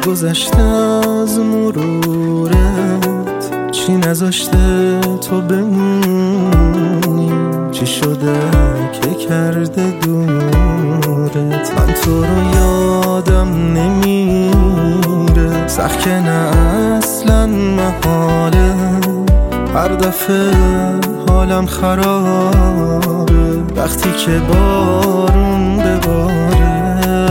گذشته از مرورت، چی نذاشته تو بمونی، چی شده که کرده دورت. من تو رو یادم نمیره، سخت که نه اصلا محاله، هر دفعه حالم خرابه وقتی که بارون بباره.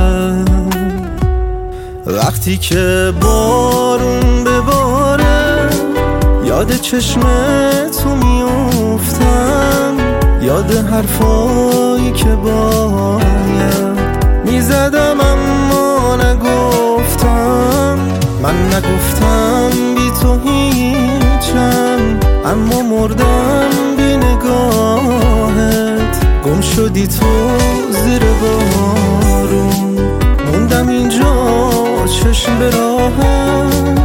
وقتی که بارون بباره یاد چشمتو میافتم، یاد حرفایی که باید میزدم اما نگفتم. من نگفتم بی تو هیچم، اما مردم بی نگاهت. گم شدی تو زیر بارون، موندم اینجا چشم به راهت.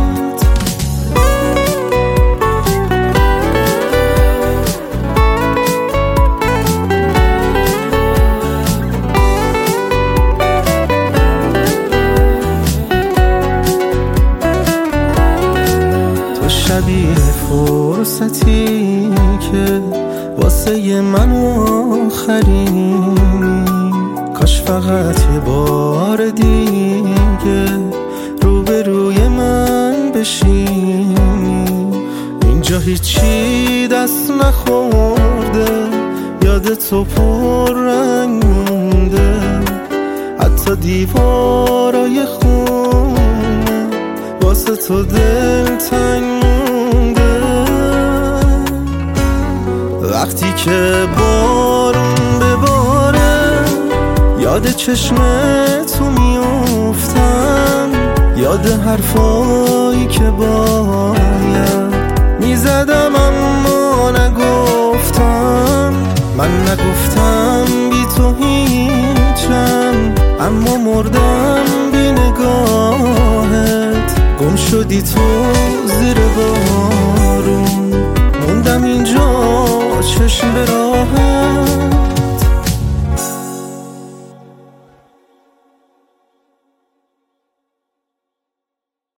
تو شبیه فرصتی که واسه من آخرینی، کاش فقط یه بار دیگه روبروی من بشینی. اینجا هیچی دست نخورده، یاد تو پر رنگ مونده، حتی دیوارای خونه واسه تو دلتنگ مونده. وقتی که بارون بباره یاد چشمتو میافتم، یاد حرفایی که باید میزدم اما نگفتم. من نگفتم بی تو هیچم، اما مردم بی نگاهت. گم شدی تو زیر بارون،